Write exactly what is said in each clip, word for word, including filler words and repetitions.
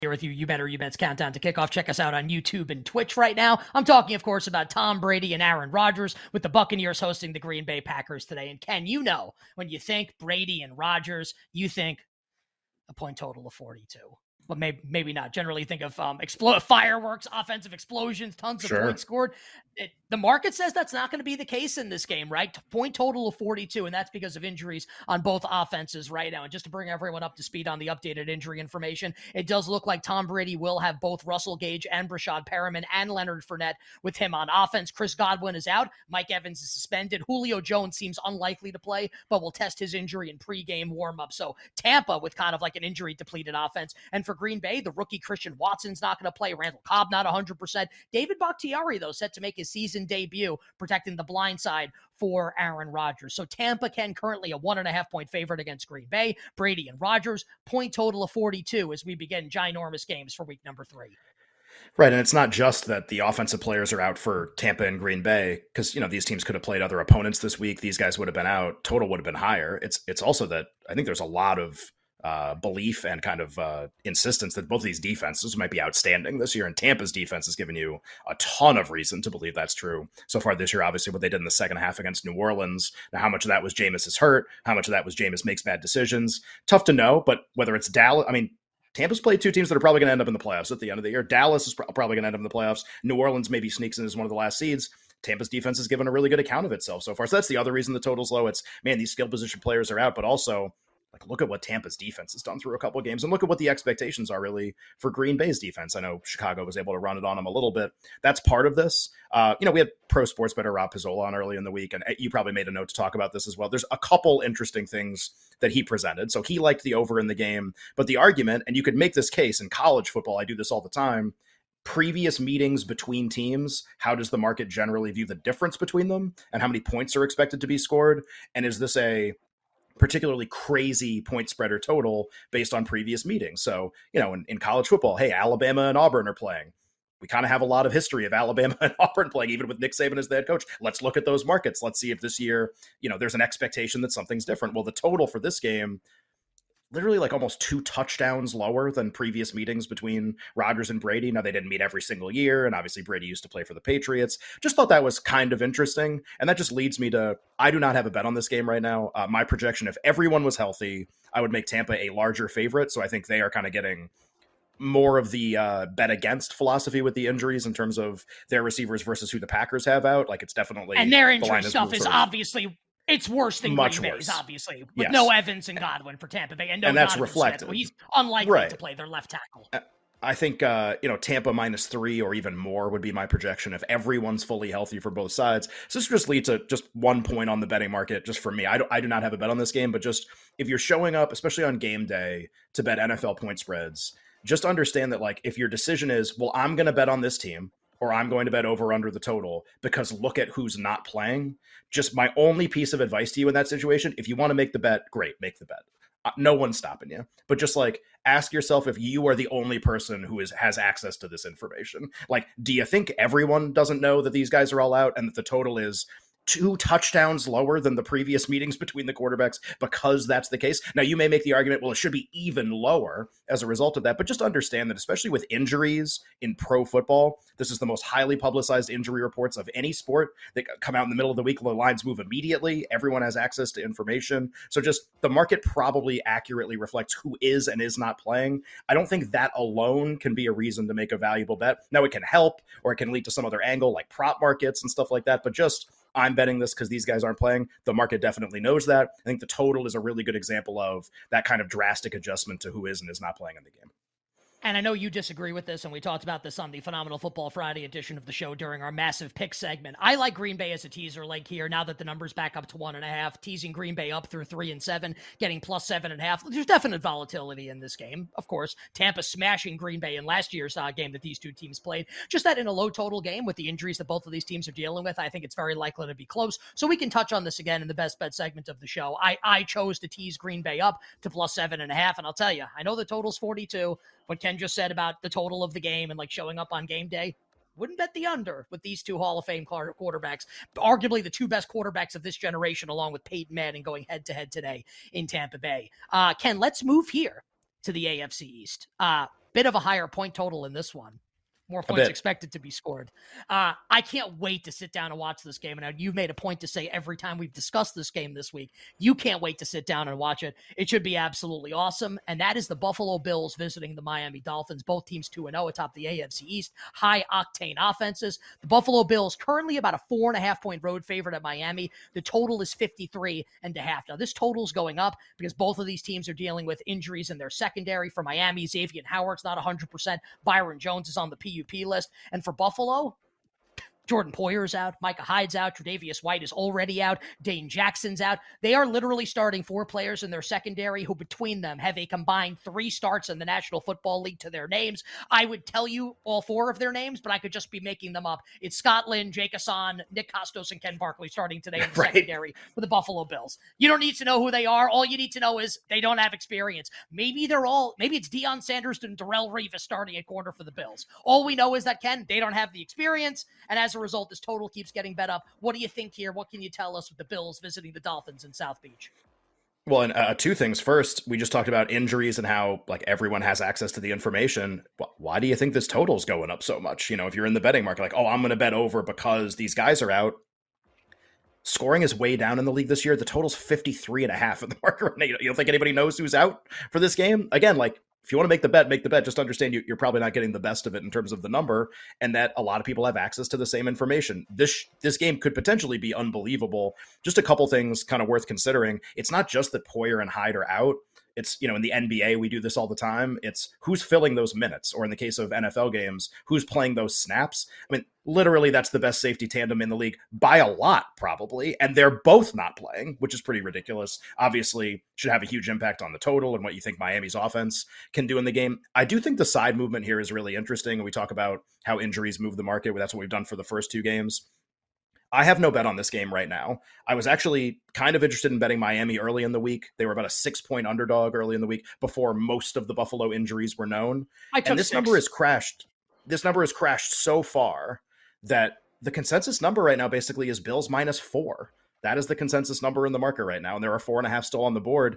Here with you, You Better You Bets Countdown to Kickoff. Check us out on YouTube and Twitch right now. I'm talking, of course, about Tom Brady and Aaron Rodgers with the Buccaneers hosting the Green Bay Packers today. And Ken, you know, when you think Brady and Rodgers, you think a point total of forty-two. Well, maybe maybe not. Generally think of um, expl- fireworks, offensive explosions, tons of Sure. points scored. It, the market says that's not going to be the case in this game, right? Point total of forty-two, and that's because of injuries on both offenses right now. And just to bring everyone up to speed on the updated injury information, it does look like Tom Brady will have both Russell Gage and Brashad Perriman and Leonard Fournette with him on offense. Chris Godwin is out. Mike Evans is suspended. Julio Jones seems unlikely to play, but will test his injury in pregame warm-up. So Tampa with kind of like an injury-depleted offense. And for Green Bay, the rookie Christian Watson's not going to play. Randall Cobb not one hundred percent. David Bakhtiari, though, set to make his season debut, protecting the blind side for Aaron Rodgers. So Tampa, Ken, currently a one and a half point favorite against Green Bay. Brady and Rodgers, point total of forty-two as we begin ginormous games for week number three. Right, and it's not just that the offensive players are out for Tampa and Green Bay, because, you know, these teams could have played other opponents this week. These guys would have been out. Total would have been higher. It's it's also that I think there's a lot of uh, belief and kind of uh, insistence that both of these defenses might be outstanding this year, and Tampa's defense has given you a ton of reason to believe that's true so far this year. Obviously, what they did in the second half against New Orleans. Now, how much of that was Jameis is hurt? How much of that was Jameis makes bad decisions? Tough to know, but whether it's Dallas, I mean, Tampa's played two teams that are probably going to end up in the playoffs at the end of the year. Dallas is probably going to end up in the playoffs. New Orleans maybe sneaks in as one of the last seeds. Tampa's defense has given a really good account of itself so far. So that's the other reason the total's low. It's, man, these skill position players are out, but also, like, look at what Tampa's defense has done through a couple of games, and look at what the expectations are really for Green Bay's defense. I know Chicago was able to run it on them a little bit. That's part of this. Uh, you know, we had pro sports bettor Rob Pizzola on early in the week, and you probably made a note to talk about this as well. There's a couple interesting things that he presented. So he liked the over in the game, but the argument, and you could make this case in college football, I do this all the time, previous meetings between teams, how does the market generally view the difference between them and how many points are expected to be scored? And is this a particularly crazy point spread or total based on previous meetings? So, you know, in, in college football, hey, Alabama and Auburn are playing. We kind of have a lot of history of Alabama and Auburn playing, even with Nick Saban as the head coach. Let's look at those markets. Let's see if this year, you know, there's an expectation that something's different. Well, the total for this game, literally like almost two touchdowns lower than previous meetings between Rodgers and Brady. Now, they didn't meet every single year, and obviously Brady used to play for the Patriots. Just thought that was kind of interesting, and that just leads me to, I do not have a bet on this game right now. Uh, my projection, if everyone was healthy, I would make Tampa a larger favorite, so I think they are kind of getting more of the uh, bet against philosophy with the injuries in terms of their receivers versus who the Packers have out. Like, it's definitely... And their injury the stuff is of, obviously... It's worse than much Green worse. Bay's, obviously, with yes. no Evans and Godwin for Tampa Bay, and no and that's Donovan reflected. Smith. Well, he's unlikely right. to play their left tackle. I think uh, you know, Tampa minus three or even more would be my projection if everyone's fully healthy for both sides. So this just leads to just one point on the betting market, just for me. I do, I do not have a bet on this game, but just if you're showing up, especially on game day, to bet N F L point spreads, just understand that, like, if your decision is, well, I'm going to bet on this team, or I'm going to bet over under the total because look at who's not playing. Just my only piece of advice to you in that situation, if you want to make the bet, great, make the bet. Uh, no one's stopping you. But just like ask yourself if you are the only person who is has access to this information. Like, do you think everyone doesn't know that these guys are all out and that the total is two touchdowns lower than the previous meetings between the quarterbacks because that's the case? Now, you may make the argument, well, it should be even lower as a result of that, but just understand that especially with injuries in pro football, this is the most highly publicized injury reports of any sport that come out in the middle of the week. The lines move immediately. Everyone has access to information. So just the market probably accurately reflects who is and is not playing. I don't think that alone can be a reason to make a valuable bet. Now, it can help, or it can lead to some other angle like prop markets and stuff like that, but just I'm betting this because these guys aren't playing. The market definitely knows that. I think the total is a really good example of that kind of drastic adjustment to who is and is not playing in the game. And I know you disagree with this, and we talked about this on the Phenomenal Football Friday edition of the show during our massive pick segment. I like Green Bay as a teaser leg here, now that the number's back up to one and a half, teasing Green Bay up through three and seven, getting plus seven and a half. There's definite volatility in this game, of course. Tampa smashing Green Bay in last year's uh, game that these two teams played. Just that in a low total game with the injuries that both of these teams are dealing with, I think it's very likely to be close. So we can touch on this again in the best bet segment of the show. I, I chose to tease Green Bay up to plus seven and a half, and I'll tell you, I know the total's forty-two. What Ken just said about the total of the game and like showing up on game day, wouldn't bet the under with these two Hall of Fame quarterbacks, arguably the two best quarterbacks of this generation, along with Peyton Manning going head to head today in Tampa Bay. Uh, Ken, let's move here to the A F C East. Uh, bit of a higher point total in this one. More points expected to be scored. Uh, I can't wait to sit down and watch this game. And you've made a point to say every time we've discussed this game this week, you can't wait to sit down and watch it. It should be absolutely awesome. And that is the Buffalo Bills visiting the Miami Dolphins. Both teams two and oh atop the A F C East. High octane offenses. The Buffalo Bills currently about a four and a half point road favorite at Miami. The total is fifty-three and a half. Now this total is going up because both of these teams are dealing with injuries in their secondary. For Miami, Xavier Howard's not one hundred percent. Byron Jones is on the P U P list. And for Buffalo, Jordan Poyer's out, Micah Hyde's out, Tre'Davious White is already out, Dane Jackson's out. They are literally starting four players in their secondary who between them have a combined three starts in the National Football League to their names. I would tell you all four of their names, but I could just be making them up. It's Scott Lynn, Jake Hassan, Nick Costos, and Ken Barkley starting today in the right. secondary for the Buffalo Bills. You don't need to know who they are. All you need to know is they don't have experience. Maybe they're all, maybe it's Deion Sanders and Darrelle Revis starting at corner for the Bills. All we know is that, Ken, they don't have the experience, and as a result, this total keeps getting bet up. What do you think here? What can you tell us with the Bills visiting the Dolphins in South Beach? Well, and uh, two things. First, we just talked about injuries and how like everyone has access to the information. Why do you think this total's going up so much? You know, if you're in the betting market, like, oh, I'm going to bet over because these guys are out. Scoring is way down in the league this year. The total's fifty-three and a half in the market. You don't think anybody knows who's out for this game? Again, like, if you want to make the bet, make the bet. Just understand you, you're probably not getting the best of it in terms of the number, and that a lot of people have access to the same information. This this game could potentially be unbelievable. Just a couple things kind of worth considering. It's not just that Poyer and Hyde are out. It's, you know, in the N B A, we do this all the time. It's who's filling those minutes, or in the case of N F L games, who's playing those snaps. I mean, literally, that's the best safety tandem in the league by a lot, probably. And they're both not playing, which is pretty ridiculous. Obviously, should have a huge impact on the total and what you think Miami's offense can do in the game. I do think the side movement here is really interesting. We talk about how injuries move the market. That's what we've done for the first two games. I have no bet on this game right now. I was actually kind of interested in betting Miami early in the week. They were about a six-point underdog early in the week before most of the Buffalo injuries were known. I took and this six. number has crashed. This number has crashed so far that the consensus number right now basically is Bills minus four. That is the consensus number in the market right now, and there are four and a half still on the board.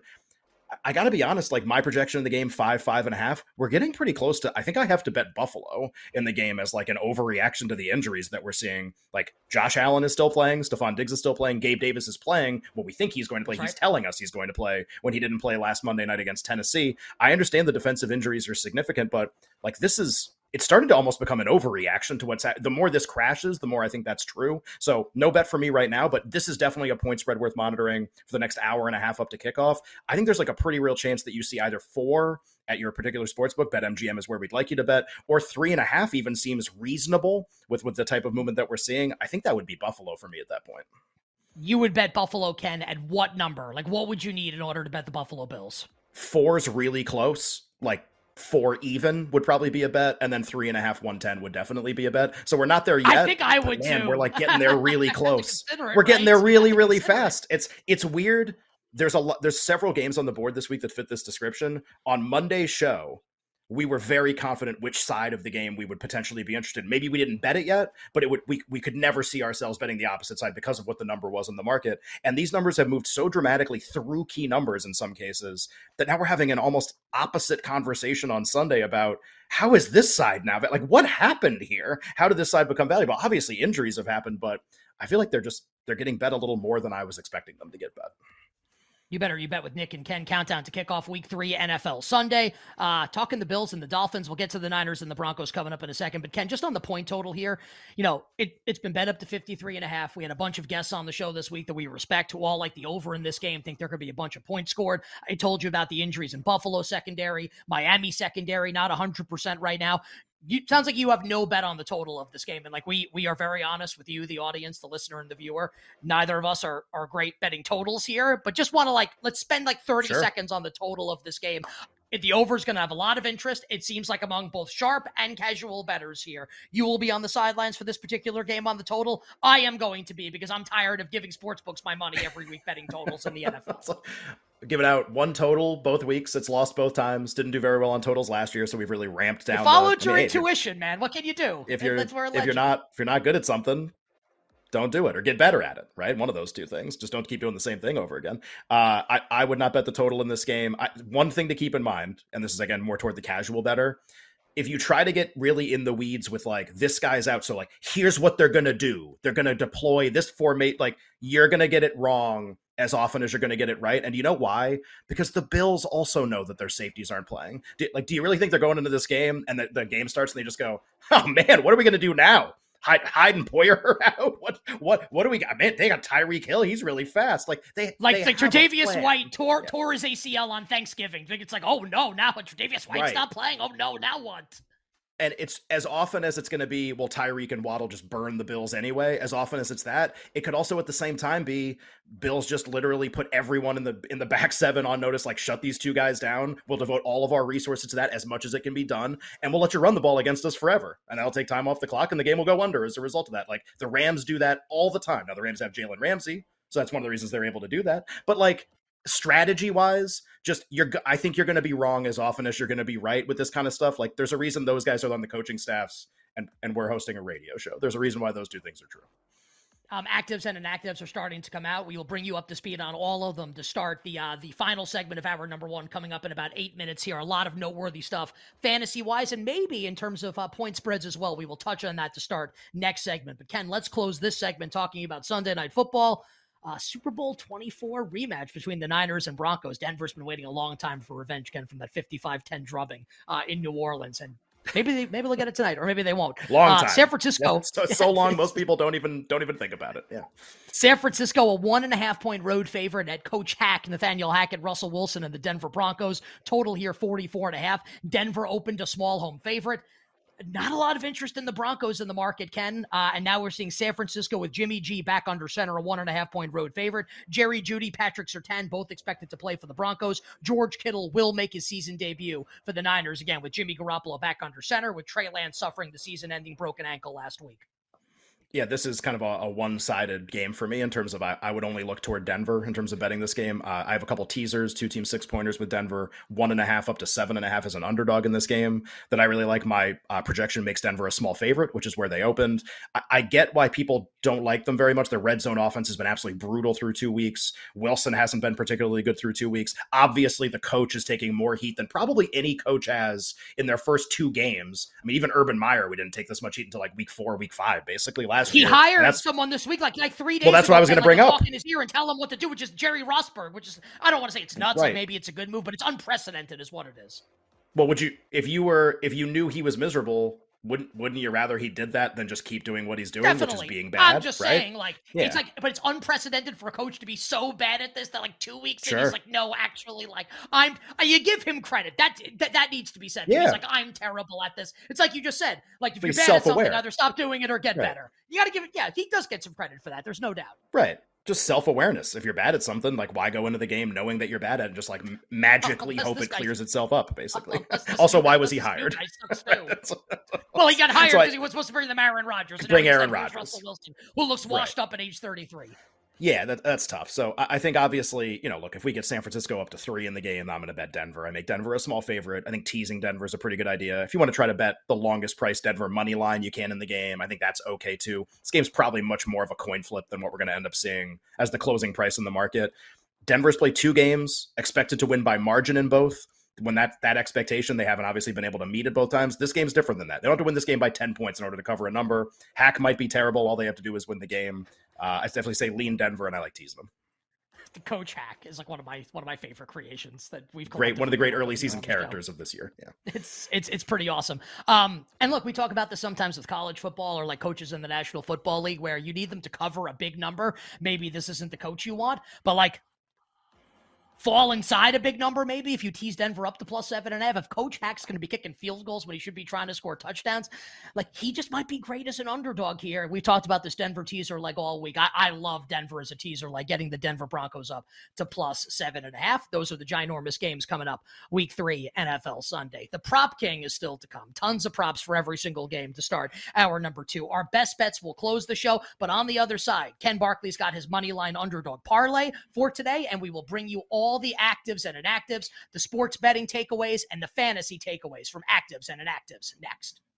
I got to be honest, like my projection in the game, five, five and a half, we're getting pretty close to, I think I have to bet Buffalo in the game as like an overreaction to the injuries that we're seeing. Like Josh Allen is still playing, Stephon Diggs is still playing, Gabe Davis is playing. Well, we think he's going to play. That's he's right. telling us he's going to play when he didn't play last Monday night against Tennessee. I understand the defensive injuries are significant, but like this is, it's starting to almost become an overreaction to what's ha- the more this crashes, the more I think that's true. So no bet for me right now, but this is definitely a point spread worth monitoring for the next hour and a half up to kickoff. I think there's like a pretty real chance that you see either four at your particular sportsbook, BetMGM is where we'd like you to bet, or three and a half even seems reasonable with, with the type of movement that we're seeing. I think that would be Buffalo for me at that point. You would bet Buffalo, Ken, at what number? Like what would you need in order to bet the Buffalo Bills? Four's really close, like four even would probably be a bet, and then three and a half, one ten would definitely be a bet. So we're not there yet. I think I would man, too. We're like getting there really close. it, we're getting right? there really, really fast. It. It's it's weird. There's a lot. There's several games on the board this week that fit this description. On Monday's show, we were very confident which side of the game we would potentially be interested in. Maybe we didn't bet it yet, but it would we we could never see ourselves betting the opposite side because of what the number was in the market. And these numbers have moved so dramatically through key numbers in some cases that now we're having an almost opposite conversation on Sunday about how is this side now? Like, what happened here? How did this side become valuable? Obviously, injuries have happened, but I feel like they're just they're getting bet a little more than I was expecting them to get bet. You better you bet with Nick and Ken. Countdown to kickoff week three N F L Sunday. Uh, talking the Bills and the Dolphins. We'll get to the Niners and the Broncos coming up in a second. But Ken, just on the point total here, you know, it, it's been bet up to fifty-three and a half. We had a bunch of guests on the show this week that we respect who all like the over in this game, think there could be a bunch of points scored. I told you about the injuries in Buffalo secondary, Miami secondary, not one hundred percent right now. You, sounds like you have no bet on the total of this game. And like we we are very honest with you, the audience, the listener, and the viewer. Neither of us are, are great betting totals here, but just want to like, let's spend like thirty sure. seconds on the total of this game. If the over is going to have a lot of interest, it seems like among both sharp and casual bettors here. You will be on the sidelines for this particular game on the total. I am going to be because I'm tired of giving sportsbooks my money every week betting totals in the N F L. Given out one total both weeks. It's lost both times. Didn't do very well on totals last year, so we've really ramped down. You followed the, your I mean, intuition, man. What can you do? If you're if you're not if you're not good at something, don't do it, or get better at it, right? One of those two things. Just don't keep doing the same thing over again. Uh, I, I would not bet the total in this game. I, one thing to keep in mind, and this is, again, more toward the casual bettor, if you try to get really in the weeds with like, this guy's out, so like, here's what they're going to do. They're going to deploy this formate. Like, you're going to get it wrong as often as you're going to get it right. And you know why? Because the Bills also know that their safeties aren't playing. Do, like, do you really think they're going into this game and the, the game starts and they just go, oh man, what are we going to do now? Hide, hide and Poyer out? What, what, what do we got? Man, they got Tyreek Hill. He's really fast. Like they, like, they like Tre'Davious White tore, yeah. tore his A C L on Thanksgiving. It's like, oh no, now Tre'Davious White's right. not playing. Oh no, now what? And it's as often as it's going to be, well, Tyreek and Waddle just burn the Bills anyway. As often as it's that, it could also at the same time be Bills just literally put everyone in the in the back seven on notice, like shut these two guys down. We'll devote all of our resources to that as much as it can be done. And we'll let you run the ball against us forever. And that'll take time off the clock and the game will go under as a result of that. Like the Rams do that all the time. Now the Rams have Jalen Ramsey. So that's one of the reasons they're able to do that. But like, strategy wise, just you're I think you're going to be wrong as often as you're going to be right with this kind of stuff. Like there's a reason those guys are on the coaching staffs and and we're hosting a radio show. There's a reason why those two things are true. Um, actives and inactives are starting to come out. We will bring you up to speed on all of them to start the uh, the final segment of hour number one coming up in about eight minutes here. A lot of noteworthy stuff fantasy-wise and maybe in terms of uh, point spreads as well. We will touch on that to start next segment. But Ken, let's close this segment talking about Sunday Night Football. Uh, Super Bowl twenty-four rematch between the Niners and Broncos. Denver's been waiting a long time for revenge, Ken, from that fifty-five ten drubbing uh, in New Orleans. And maybe they, maybe they'll get it tonight, or maybe they won't. Long uh, time. San Francisco. Yeah, so, so long, most people don't even don't even think about it. Yeah. San Francisco, a one and a half point road favorite at Coach Hack, Nathaniel Hackett, Russell Wilson, and the Denver Broncos. Total here, forty-four and a half. Denver opened a small home favorite. Not a lot of interest in the Broncos in the market, Ken. Uh, and now we're seeing San Francisco with Jimmy G back under center, a one and a half point road favorite. Jerry Jeudy, Patrick Surtain, both expected to play for the Broncos. George Kittle will make his season debut for the Niners, again, with Jimmy Garoppolo back under center, with Trey Lance suffering the season-ending broken ankle last week. Yeah, this is kind of a, a one-sided game for me in terms of I, I would only look toward Denver in terms of betting this game. Uh, I have a couple teasers, two team six-pointers with Denver, one and a half up to seven and a half as an underdog in this game that I really like. My uh, projection makes Denver a small favorite, which is where they opened. I, I get why people don't like them very much. Their red zone offense has been absolutely brutal through two weeks. Wilson hasn't been particularly good through two weeks. Obviously, the coach is taking more heat than probably any coach has in their first two games. I mean, even Urban Meyer, we didn't take this much heat until like week four, week five, basically last He year. hired someone this week, like like three days Well, that's ago, what I was going to like, bring up. Talk in his ear and tell him what to do, which is Jerry Rosberg, which is, I don't want to say it's nuts, Right. and maybe it's a good move, but it's unprecedented is what it is. Well, would you, if you were, if you knew he was miserable, wouldn't wouldn't you rather he did that than just keep doing what he's doing, Definitely. which is being bad? I'm just right? saying, like, Yeah. it's like, but it's unprecedented for a coach to be so bad at this that like two weeks Sure. in, he's like, no, actually, like, I'm, uh, you give him credit. That that, that needs to be said. Yeah. He's like, I'm terrible at this. It's like you just said, like, if But you're he's bad at something, self-aware. either stop doing it or get Right. better. You got to give it, yeah, he does get some credit for that. There's no doubt. Right. Just self-awareness. If you're bad at something, like why go into the game knowing that you're bad at it and just like m- magically Unless hope this it guy- clears itself up, basically. Unless this- Also, why was he unless this hired? new guy sucks too. Well, he got hired So I- because he was supposed to bring them Aaron Rodgers. and Bring now he's Aaron like, here's Rodgers. Russell Wilson, who looks washed up at age thirty-three. Yeah, that, that's tough. So I, I think obviously, you know, look, if we get San Francisco up to three in the game, I'm going to bet Denver. I make Denver a small favorite. I think teasing Denver is a pretty good idea. If you want to try to bet the longest price Denver money line you can in the game, I think that's okay too. This game's probably much more of a coin flip than what we're going to end up seeing as the closing price in the market. Denver's played two games, expected to win by margin in both. When that that expectation, they haven't obviously been able to meet it both times. This game's different than that. They don't have to win this game by ten points in order to cover a number. Hack might be terrible. All they have to do is win the game. Uh, I definitely say lean Denver, and I like teasing them. The Coach Hack is like one of my one of my favorite creations that we've Great, one of the great early collectively season worked on the show. characters of this year. Yeah, It's it's it's pretty awesome. Um, and look, we talk about this sometimes with college football or like coaches in the National Football League where you need them to cover a big number. Maybe this isn't the coach you want, but like fall inside a big number, maybe, if you tease Denver up to plus seven and a half. If Coach Hack's going to be kicking field goals when he should be trying to score touchdowns, like, he just might be great as an underdog here. We talked about this Denver teaser like all week. I, I love Denver as a teaser, like getting the Denver Broncos up to plus seven and a half. Those are the ginormous games coming up week three, N F L Sunday. The prop king is still to come. Tons of props for every single game to start hour number two. Our best bets will close the show, but on the other side, Ken Barkley's got his money line underdog parlay for today, and we will bring you all the actives and inactives, the sports betting takeaways, and the fantasy takeaways from actives and inactives next.